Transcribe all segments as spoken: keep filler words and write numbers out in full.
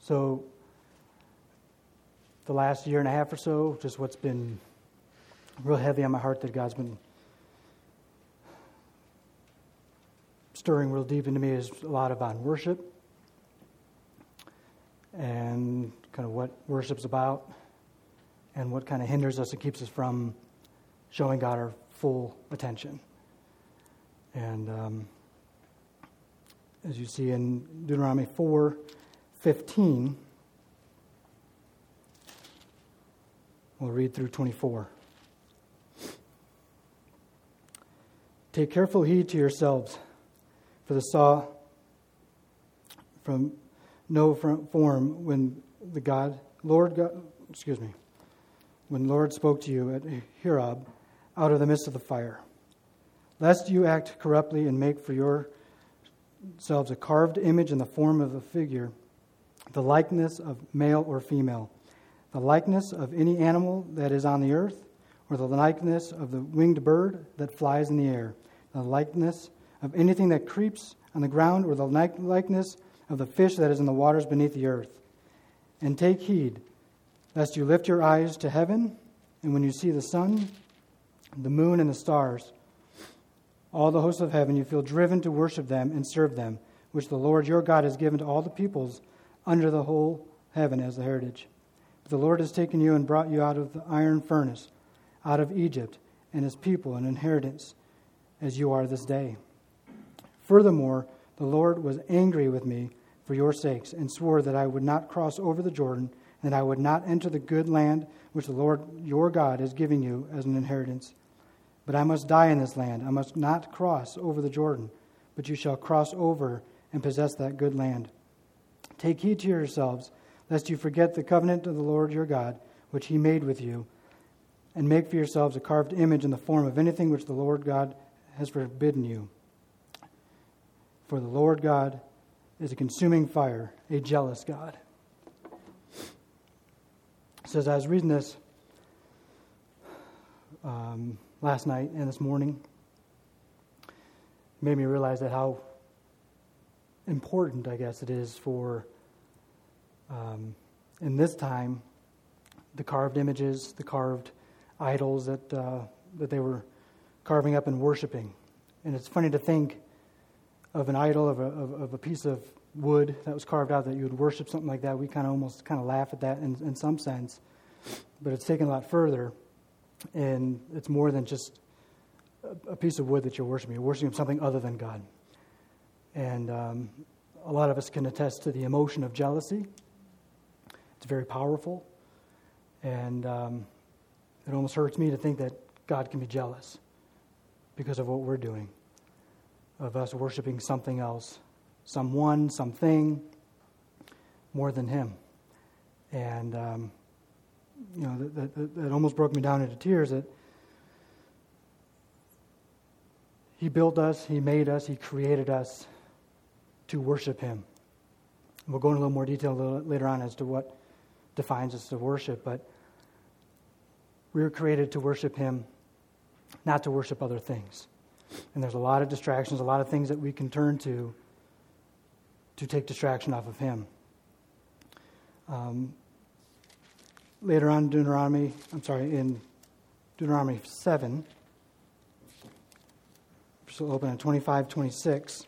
So the last year and a half or so, just what's been real heavy on my heart that God's been stirring real deep into me is a lot about worship and kind of what worship's about and what kind of hinders us and keeps us from showing God our full attention. And um, as you see in Deuteronomy four fifteen, we'll read through twenty-four. Take careful heed to yourselves, for the saw from no form when the God, Lord God, excuse me, when the Lord spoke to you at Horeb out of the midst of the fire, lest you act corruptly and make for yourselves a carved image in the form of a figure, the likeness of male or female, the likeness of any animal that is on the earth, or the likeness of the winged bird that flies in the air, the likeness of anything that creeps on the ground, or the likeness of the fish that is in the waters beneath the earth. And take heed, lest you lift your eyes to heaven, and when you see the sun, the moon, and the stars, all the hosts of heaven, you feel driven to worship them and serve them, which the Lord your God has given to all the peoples under the whole heaven as the heritage. But the Lord has taken you and brought you out of the iron furnace, out of Egypt, and his people an inheritance, as you are this day. Furthermore, the Lord was angry with me for your sakes, and swore that I would not cross over the Jordan, and that I would not enter the good land which the Lord your God is giving you as an inheritance. But I must die in this land. I must not cross over the Jordan, but you shall cross over and possess that good land. Take heed to yourselves, lest you forget the covenant of the Lord your God, which he made with you, and make for yourselves a carved image in the form of anything which the Lord God has forbidden you. For the Lord God is a consuming fire, a jealous God. So as I was reading this um, last night and this morning, it made me realize that how important, I guess, it is for, um, in this time, the carved images, the carved idols that uh, that they were carving up and worshiping. And it's funny to think of an idol, of a, of, of a piece of wood that was carved out, that you would worship something like that. We kind of almost kind of laugh at that in, in some sense. But it's taken a lot further, and it's more than just a, a piece of wood that you're worshiping. You're worshiping something other than God. And um, a lot of us can attest to the emotion of jealousy. It's very powerful. And um, it almost hurts me to think that God can be jealous because of what we're doing, of us worshiping something else, someone, something, more than him. And, um, you know, that, that, that almost broke me down into tears, that he built us, he made us, he created us to worship him. We'll go into a little more detail a little later on as to what defines us to worship, but we were created to worship him, not to worship other things. And there's a lot of distractions, a lot of things that we can turn to to take distraction off of him. Um, later on in Deuteronomy, I'm sorry, in Deuteronomy seven, so open at twenty-five, twenty-six.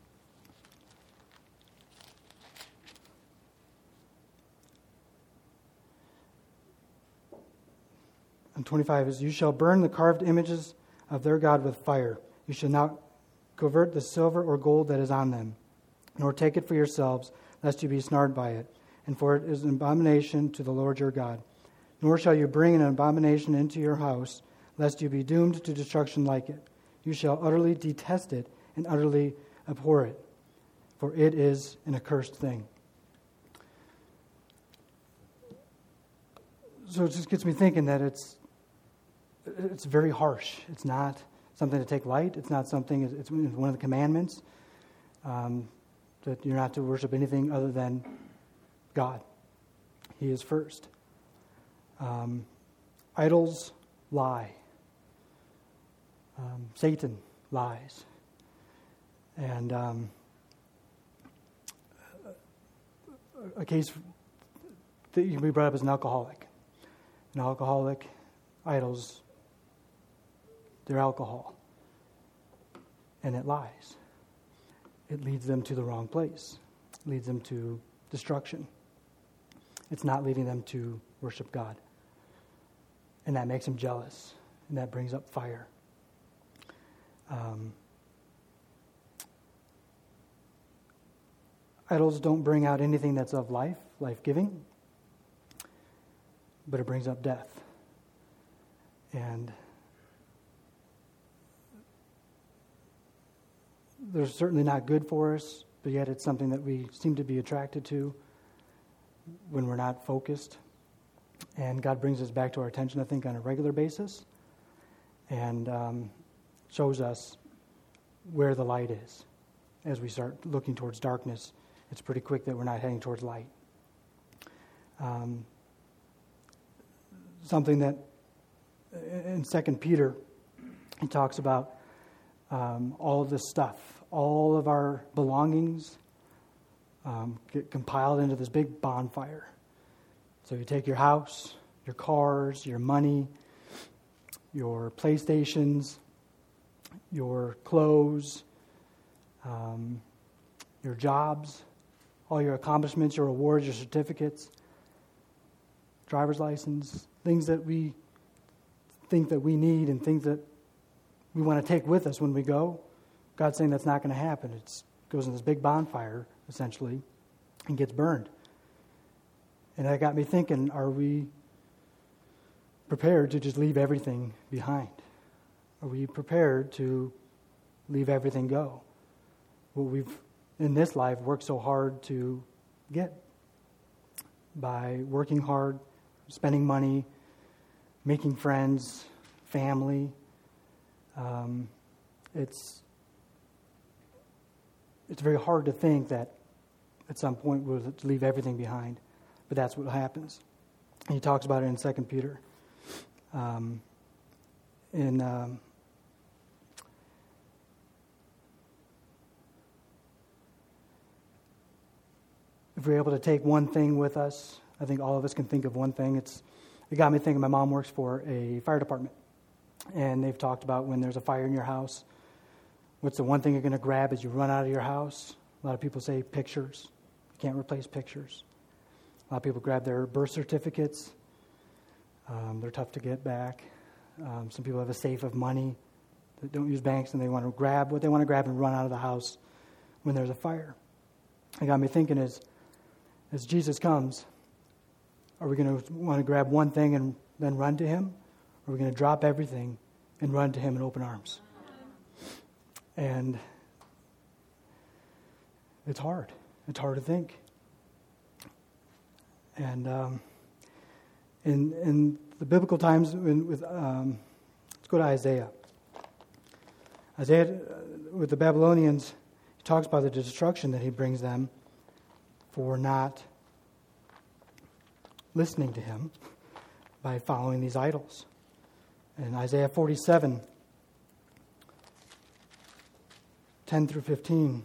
And twenty-five is, you shall burn the carved images of their God with fire. You shall not covet the silver or gold that is on them, nor take it for yourselves, lest you be snared by it. And for it is an abomination to the Lord your God. Nor shall you bring an abomination into your house, lest you be doomed to destruction like it. You shall utterly detest it and utterly abhor it, for it is an accursed thing. So it just gets me thinking that it's it's very harsh. It's not something to take light. It's not something, it's one of the commandments, um, that you're not to worship anything other than God. He is first. Um, idols lie. Um, Satan lies. And um, a case that you can be brought up as an alcoholic. An alcoholic, idols, they're alcohol. And it lies. It leads them to the wrong place. It leads them to destruction. It's not leading them to worship God. And that makes them jealous. And that brings up fire. Um, idols don't bring out anything that's of life, life-giving, but it brings up death. And they're certainly not good for us, but yet it's something that we seem to be attracted to when we're not focused. And God brings us back to our attention, I think, on a regular basis, and um, shows us where the light is. As we start looking towards darkness, it's pretty quick that we're not heading towards light. Um, something that in Second Peter, he talks about um, all of this stuff, all of our belongings um, get compiled into this big bonfire. So you take your house, your cars, your money, your PlayStations, your clothes, um, your jobs, all your accomplishments, your awards, your certificates, driver's license, things that we think that we need and things that we want to take with us when we go. God's saying that's not going to happen. It goes in this big bonfire, essentially, and gets burned. And that got me thinking, are we prepared to just leave everything behind? Are we prepared to leave everything go? What we've, in this life, worked so hard to get by working hard, spending money, making friends, family. Um, it's it's very hard to think that at some point we'll leave everything behind, but that's what happens. And he talks about it in Second Peter. Um, in um, if we're able to take one thing with us, I think all of us can think of one thing. It's it got me thinking. My mom works for a fire department, and they've talked about when there's a fire in your house, what's the one thing you're going to grab as you run out of your house? A lot of people say pictures. You can't replace pictures. A lot of people grab their birth certificates. Um, they're tough to get back. Um, some people have a safe of money that don't use banks, and they want to grab what they want to grab and run out of the house when there's a fire. It got me thinking is, as Jesus comes, are we going to want to grab one thing and then run to him? Or are we going to drop everything and run to him in open arms? And it's hard. It's hard to think. And um, in in the biblical times, in, with um, let's go to Isaiah. Isaiah, uh, with the Babylonians, he talks about the destruction that he brings them for not listening to him by following these idols. In Isaiah forty-seven, ten through fifteen,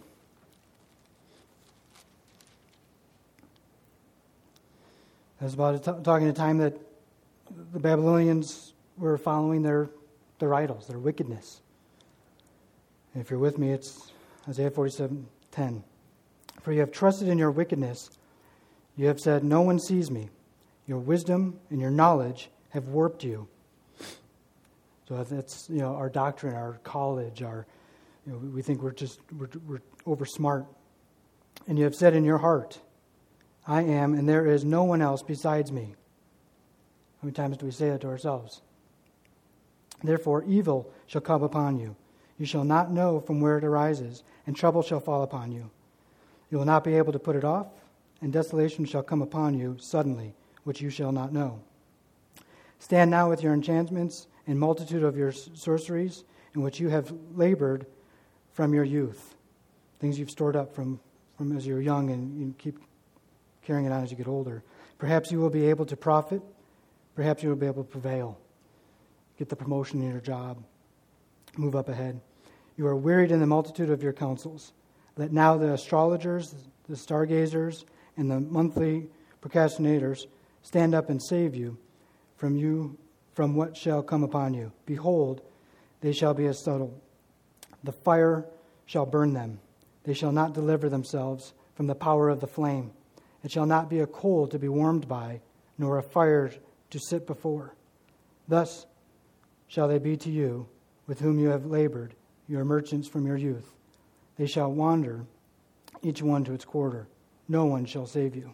it's about t- talking a time that the Babylonians were following their, their idols, their wickedness. And if you're with me, it's Isaiah forty-seven ten. For you have trusted in your wickedness. You have said, no one sees me. Your wisdom and your knowledge have warped you. So that's, you know, our doctrine, our college, our, you know, we think we're just, we're, we're over smart. And you have said in your heart, I am, and there is no one else besides me. How many times do we say that to ourselves? Therefore, evil shall come upon you. You shall not know from where it arises, and trouble shall fall upon you. You will not be able to put it off, and desolation shall come upon you suddenly, which you shall not know. Stand now with your enchantments and multitude of your sorceries, in which you have labored from your youth. Things you've stored up from, from as you're young, and you keep carrying it on as you get older. Perhaps you will be able to profit. Perhaps you will be able to prevail. Get the promotion in your job. Move up ahead. You are wearied in the multitude of your counsels. Let now the astrologers, the stargazers, and the monthly procrastinators stand up and save you from you from what shall come upon you. Behold, they shall be as stubble. The fire shall burn them. They shall not deliver themselves from the power of the flame. It shall not be a coal to be warmed by, nor a fire to sit before. Thus shall they be to you, with whom you have labored, your merchants from your youth. They shall wander, each one to its quarter. No one shall save you.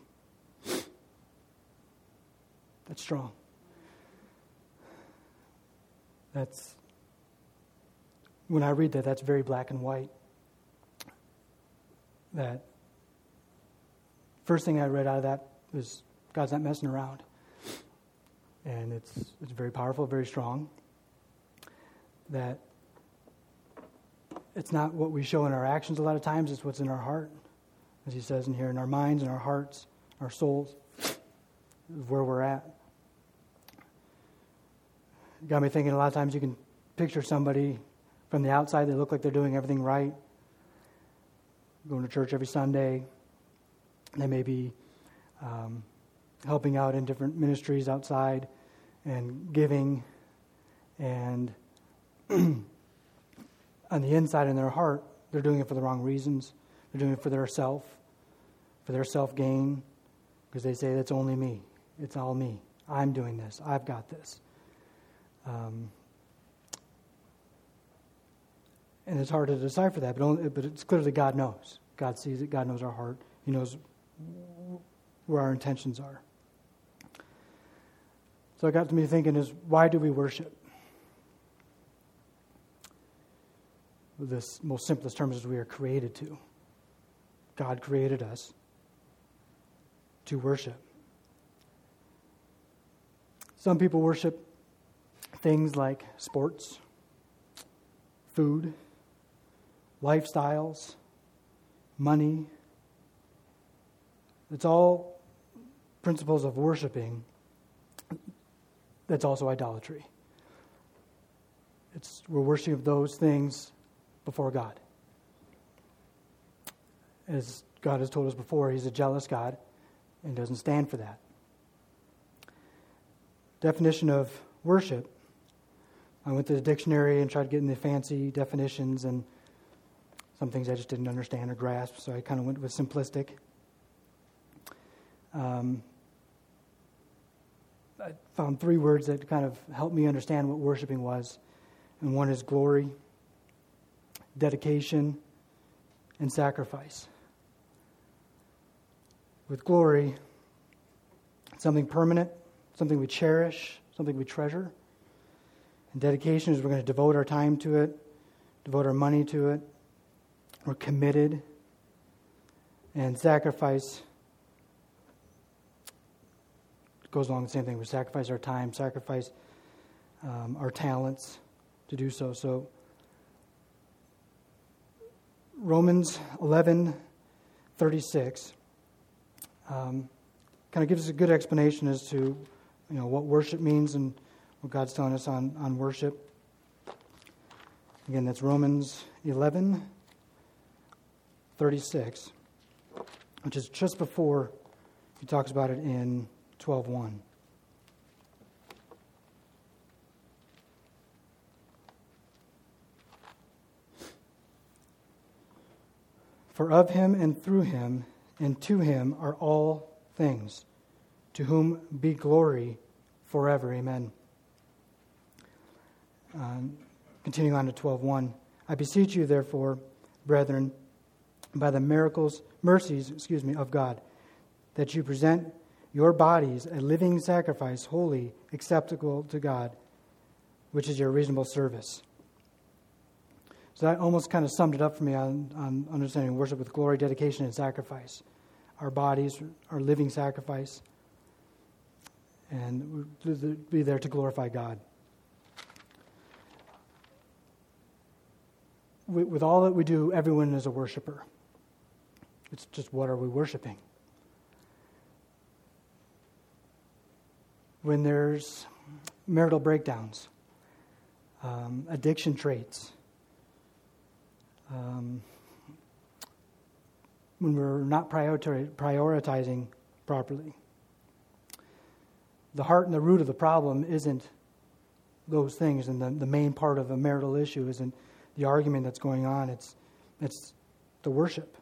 That's strong. That's, when I read that, that's very black and white. That first thing I read out of that was God's not messing around. And it's it's very powerful, very strong. That it's not what we show in our actions a lot of times, it's what's in our heart. As he says in here, in our minds, in our hearts, our souls, where we're at. It got me thinking a lot of times you can picture somebody from the outside, they look like they're doing everything right. Going to church every Sunday. They may be um, helping out in different ministries outside and giving. And on the inside, in their heart, they're doing it for the wrong reasons. They're doing it for their self, for their self-gain, because they say, it's only me. It's all me. I'm doing this. I've got this. Um, and it's hard to decipher that, but, only, but it's clearly God knows. God sees it. God knows our heart. He knows where our intentions are. So it got to me thinking is, why do we worship? This most simplest terms is we are created to. God created us to worship. Some people worship things like sports, food, lifestyles, money. It's all principles of worshiping. That's also idolatry. It's we're worshiping those things before God. As God has told us before, He's a jealous God and doesn't stand for that. Definition of worship. I went to the dictionary and tried to get in the fancy definitions, and some things I just didn't understand or grasp, so I kind of went with simplistic. Um, I found three words that kind of helped me understand what worshiping was, and one is glory, dedication, and sacrifice. With glory, something permanent, something we cherish, something we treasure. And dedication is we're going to devote our time to it, devote our money to it. We're committed. And sacrifice goes along the same thing. We sacrifice our time, sacrifice um, our talents to do so. So Romans eleven thirty-six um, kind of gives us a good explanation as to you know what worship means and what God's telling us on, on worship. Again, that's Romans eleven thirty-six, which is just before he talks about it in twelve one. For of him and through him and to him are all things, to whom be glory forever. Amen. Um, continuing on to twelve one. I beseech you, therefore, brethren, by the miracles, mercies, excuse me, of God, that you present your bodies a living sacrifice, holy, acceptable to God, which is your reasonable service. So that almost kind of summed it up for me on, on understanding worship with glory, dedication, and sacrifice. Our bodies are living sacrifice, and we'll be there to glorify God. With all that we do, everyone is a worshiper. It's just, what are we worshiping? When there's marital breakdowns, um, addiction traits, um, when we're not priori- prioritizing properly. The heart and the root of the problem isn't those things, and the, the main part of a marital issue isn't the argument that's going on. It's it's the worship.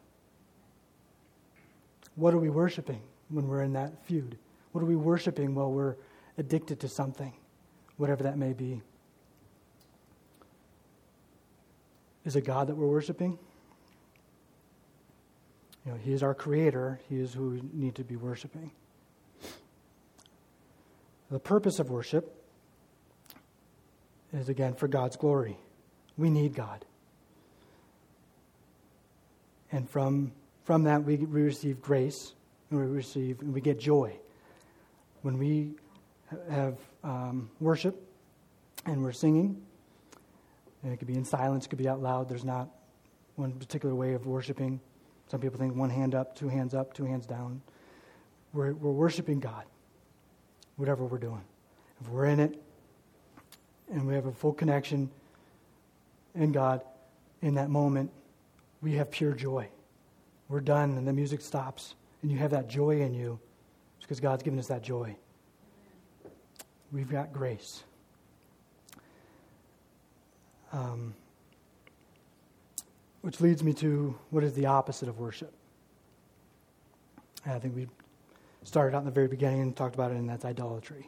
What are we worshiping when we're in that feud? What are we worshiping while we're addicted to something, whatever that may be? Is it God that we're worshiping? You know, He is our creator. He is who we need to be worshiping. The purpose of worship is, again, for God's glory. We need God. And from from that, we, we receive grace, and we receive, and we get joy. When we have um, worship, and we're singing, and it could be in silence, it could be out loud. There's not one particular way of worshiping. Some people think one hand up, two hands up, two hands down. We're, we're worshiping God, whatever we're doing. If we're in it, and we have a full connection in God, in that moment, we have pure joy. We're done, and the music stops, and you have that joy in you. It's because God's given us that joy. We've got grace. Um, which leads me to what is the opposite of worship. And I think we started out in the very beginning and talked about it, and that's idolatry.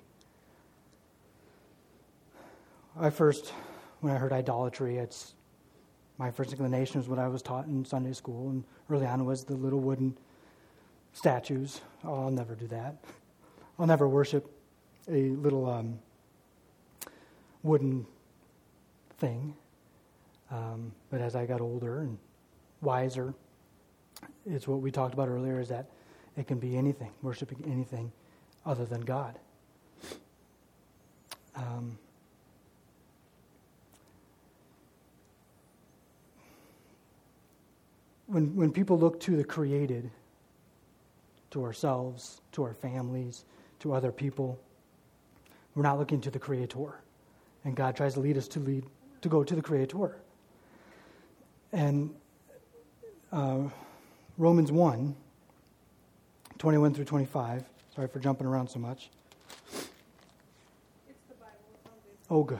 I first, when I heard idolatry, it's my first inclination was what I was taught in Sunday school, and early on was the little wooden statues. Oh, I'll never do that. I'll never worship a little um, wooden thing. Um, but as I got older and wiser, it's what we talked about earlier, is that it can be anything, worshiping anything other than God. Um, when when people look to the created, to ourselves, to our families, to other people, we're not looking to the Creator. And God tries to lead us to lead to go to the Creator. And uh, Romans one, twenty-one through twenty-five. Sorry for jumping around so much. It's the Bible. It's all good. Oh, good.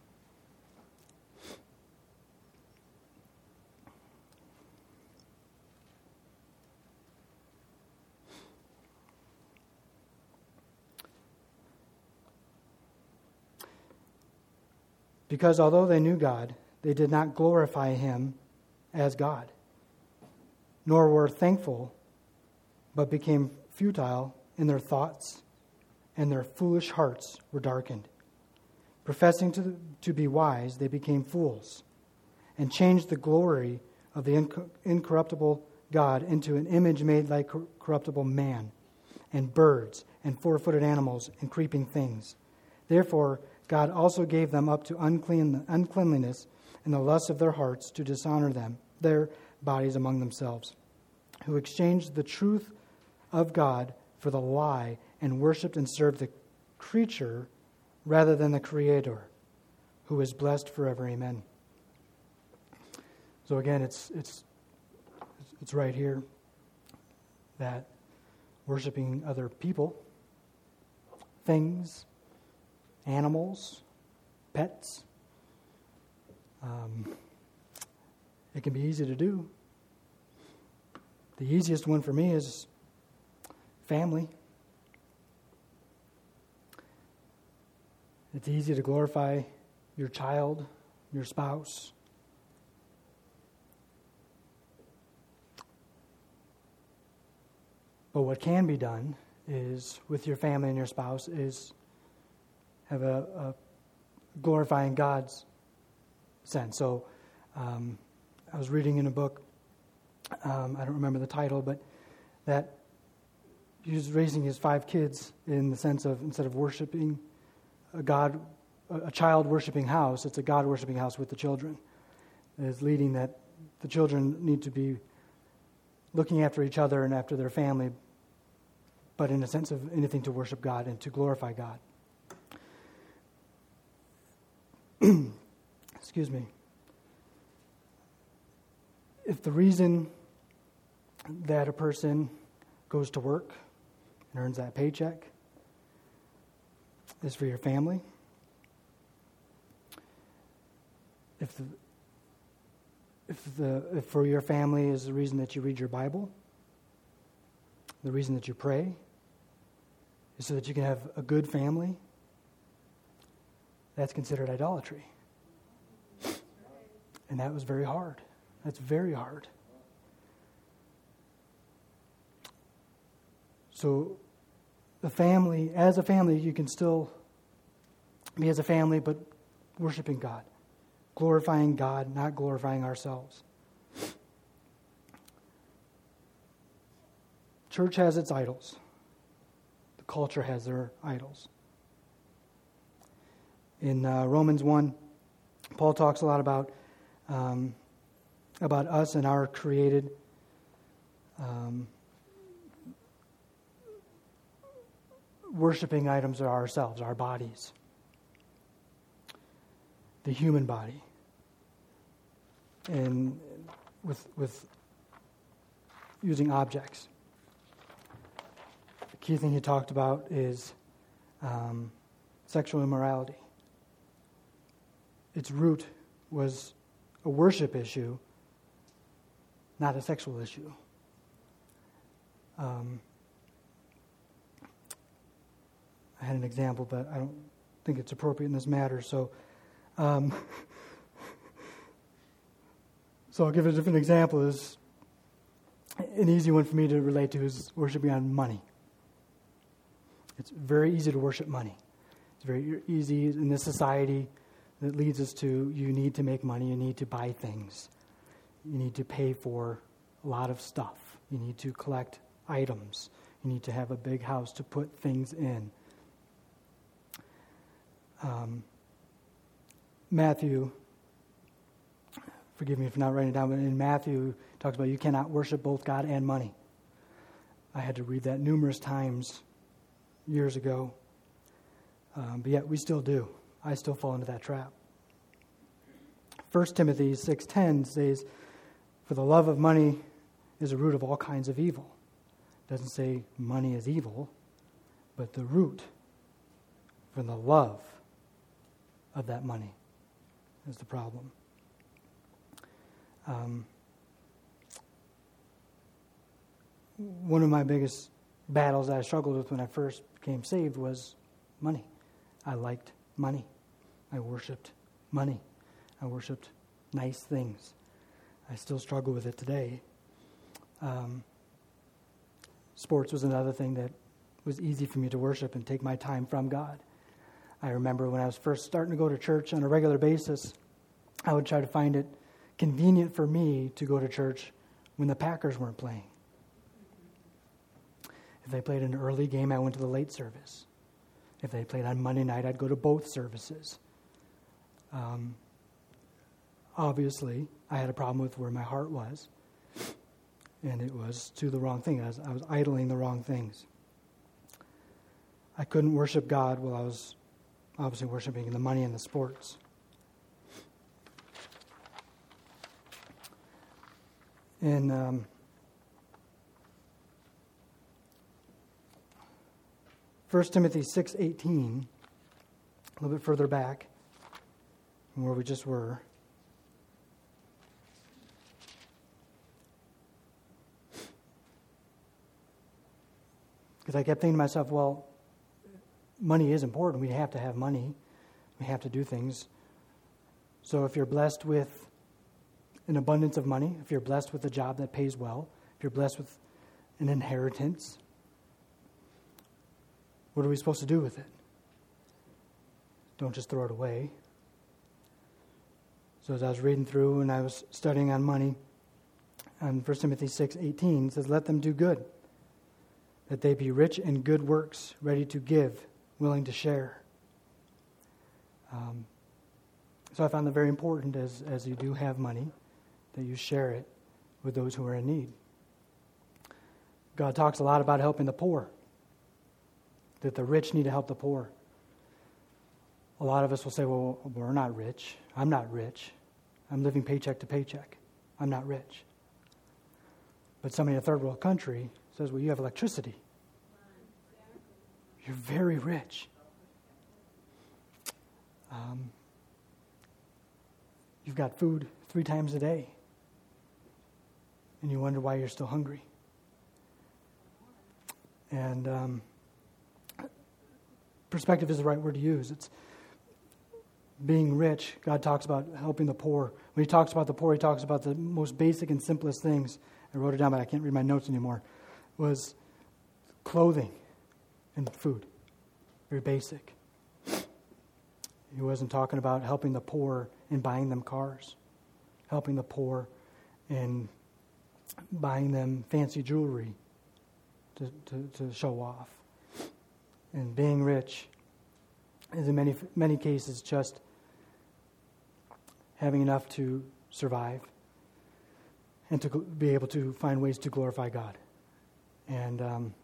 Because although they knew God, they did not glorify Him as God, nor were thankful, but became futile in their thoughts, and their foolish hearts were darkened. Professing to, to be wise, they became fools, and changed the glory of the inc- incorruptible God into an image made like cor- corruptible man, and birds, and four-footed animals, and creeping things. Therefore, God also gave them up to unclean, uncleanliness and the lusts of their hearts to dishonor them, their bodies among themselves, who exchanged the truth of God for the lie and worshipped and served the creature rather than the Creator, who is blessed forever. Amen. So again, it's it's it's right here that worshiping other people, things, animals, pets, um, it can be easy to do. The easiest one for me is family. It's easy to glorify your child, your spouse. But what can be done is, with your family and your spouse, is have a, a glorifying God's sense. So um, I was reading in a book, um, I don't remember the title, but that he was raising his five kids in the sense of, instead of worshiping a God, a child worshiping house, it's a God worshiping house with the children. Is leading that the children need to be looking after each other and after their family, but in a sense of anything to worship God and to glorify God. Excuse me. If the reason that a person goes to work and earns that paycheck is for your family. If the, if the if for your family is the reason that you read your Bible, the reason that you pray is so that you can have a good family, that's considered idolatry. And that was very hard. That's very hard. So the family, as a family, you can still be as a family, but worshiping God, glorifying God, not glorifying ourselves. Church has its idols. The culture has their idols. In uh, Romans one, Paul talks a lot about um, about us and our created um, worshiping items are ourselves, our bodies, the human body, and with with using objects. The key thing he talked about is um, sexual immorality. Its root was a worship issue, not a sexual issue. Um, I had an example, but I don't think it's appropriate in this matter. So, um, so I'll give a different example. Is an easy one for me to relate to is worshiping on money. It's very easy to worship money. It's very easy in this society that leads us to you need to make money, you need to buy things, you need to pay for a lot of stuff, you need to collect items, you need to have a big house to put things in. Um, Matthew, forgive me for not writing it down, but in Matthew, it talks about you cannot worship both God and money. I had to read that numerous times years ago, um, but yet we still do. I still fall into that trap. First Timothy six ten says, "For the love of money is a root of all kinds of evil." It doesn't say money is evil, but the root from the love of that money is the problem. Um, one of my biggest battles that I struggled with when I first became saved was money. I liked money. I worshipped money. I worshipped nice things. I still struggle with it today. Um, sports was another thing that was easy for me to worship and take my time from God. I remember when I was first starting to go to church on a regular basis, I would try to find it convenient for me to go to church when the Packers weren't playing. If they played an early game, I went to the late service. If they played on Monday night, I'd go to both services. Um, obviously, I had a problem with where my heart was, and it was to the wrong thing. I was, I was idling the wrong things. I couldn't worship God while I was obviously worshiping the money and the sports. In um, First Timothy six eighteen, a little bit further back from where we just were. Because I kept thinking to myself, well, money is important. We have to have money. We have to do things. So if you're blessed with an abundance of money, if you're blessed with a job that pays well, if you're blessed with an inheritance, what are we supposed to do with it? Don't just throw it away. So as I was reading through and I was studying on money, on First Timothy six eighteen, it says, "Let them do good, that they be rich in good works, ready to give, willing to share." Um, so I found that very important as, as you do have money, that you share it with those who are in need. God talks a lot about helping the poor, that the rich need to help the poor. A lot of us will say, well, we're not rich. I'm not rich. I'm living paycheck to paycheck. I'm not rich. But somebody in a third world country says, well, you have electricity. You're very rich. Um, you've got food three times a day. And you wonder why you're still hungry. And um, perspective is the right word to use. It's being rich. God talks about helping the poor. When he talks about the poor, he talks about the most basic and simplest things. I wrote it down, but I can't read my notes anymore. Was clothing and food. Very basic. He wasn't talking about helping the poor and buying them cars. Helping the poor and buying them fancy jewelry to, to, to show off. And being rich is in many many cases just having enough to survive and to be able to find ways to glorify God. And um,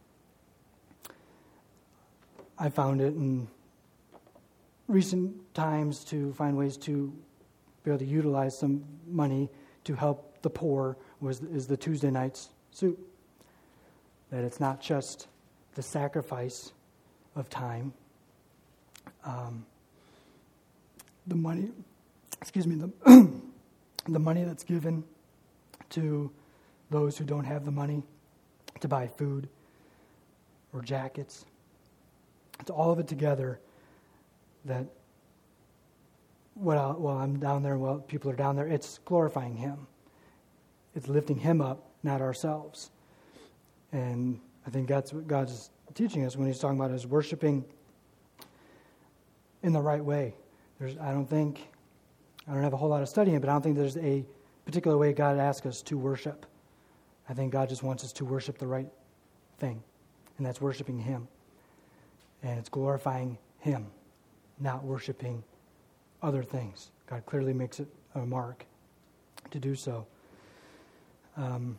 I found it in recent times to find ways to be able to utilize some money to help the poor was is the Tuesday night's soup. That it's not just the sacrifice of time. Um, the money, excuse me, the the money that's given to those who don't have the money to buy food or jackets. It's all of it together that while, while I'm down there, while people are down there, it's glorifying Him. It's lifting Him up, not ourselves. And I think that's what God's teaching us when He's talking about us worshiping in the right way. There's, I don't think, I don't have a whole lot of studying it, but I don't think there's a particular way God asks us to worship. I think God just wants us to worship the right thing, and that's worshiping Him. And it's glorifying Him, not worshiping other things. God clearly makes it a mark to do so. Um,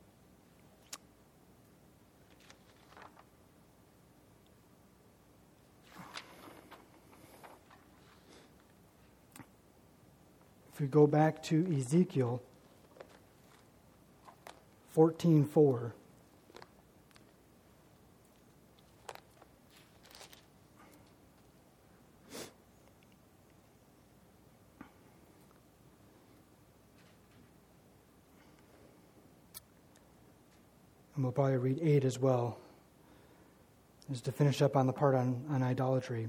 if we go back to Ezekiel fourteen four. And we'll probably read eight as well, is to finish up on the part on, on idolatry,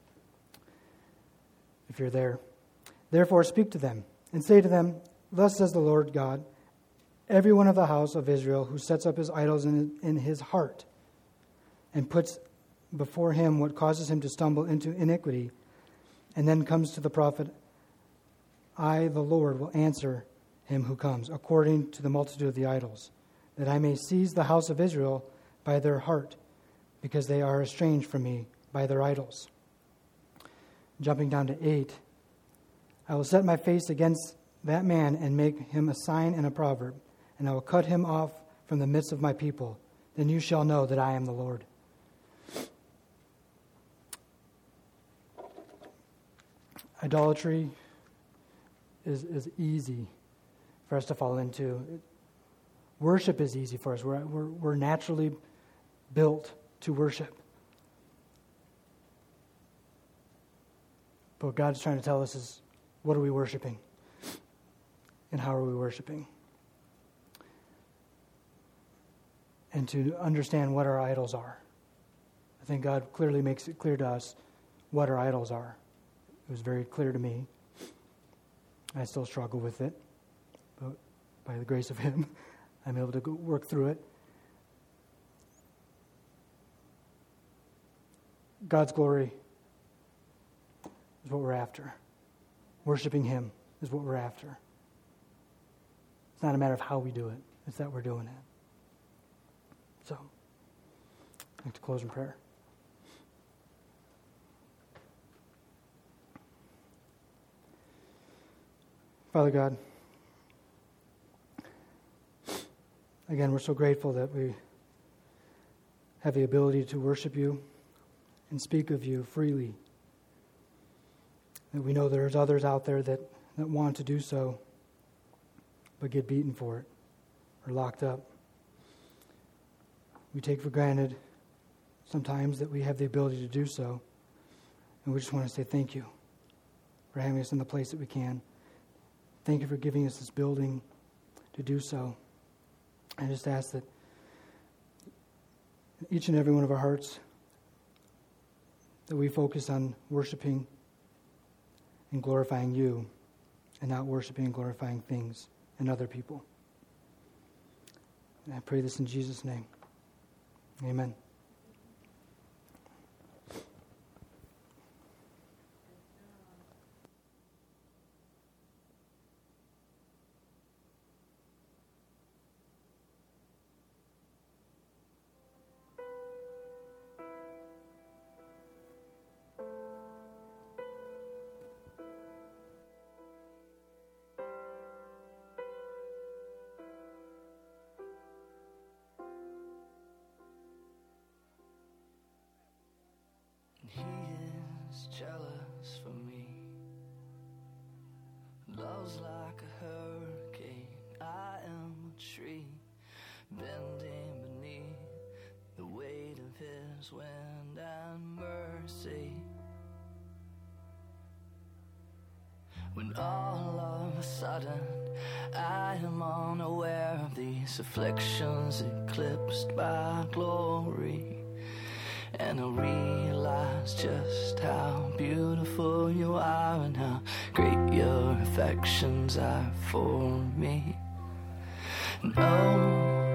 if you're there. Therefore speak to them, and say to them, thus says the Lord God, every one of the house of Israel who sets up his idols in, in his heart, and puts before him what causes him to stumble into iniquity, and then comes to the prophet, I, the Lord, will answer him who comes, according to the multitude of the idols, that I may seize the house of Israel by their heart, because they are estranged from me by their idols. Jumping down to eight, I will set my face against that man and make him a sign and a proverb, and I will cut him off from the midst of my people. Then you shall know that I am the Lord. Idolatry is, is easy for us to fall into. Worship is easy for us. We're, we're, we're naturally built to worship. But what God's trying to tell us is, what are we worshiping? And how are we worshiping? And to understand what our idols are. I think God clearly makes it clear to us what our idols are. It was very clear to me. I still struggle with it. But by the grace of Him, I'm able to go work through it. God's glory is what we're after. Worshiping Him is what we're after. It's not a matter of how we do it. It's that we're doing it. So, I'd like to close in prayer. Father God, again, we're so grateful that we have the ability to worship You and speak of You freely. That we know there's others out there that, that want to do so, but get beaten for it or locked up. We take for granted sometimes that we have the ability to do so. And we just want to say thank you for having us in the place that we can. Thank you for giving us this building to do so. I just ask that each and every one of our hearts, that we focus on worshiping and glorifying you and not worshiping and glorifying things and other people. And I pray this in Jesus' name. Amen. He is jealous for me. Love's like a hurricane. I am a tree bending beneath the weight of his wind and mercy. When all of a sudden I am unaware of these afflictions eclipsed by glory, and I realize just how beautiful you are and how great your affections are for me. And oh,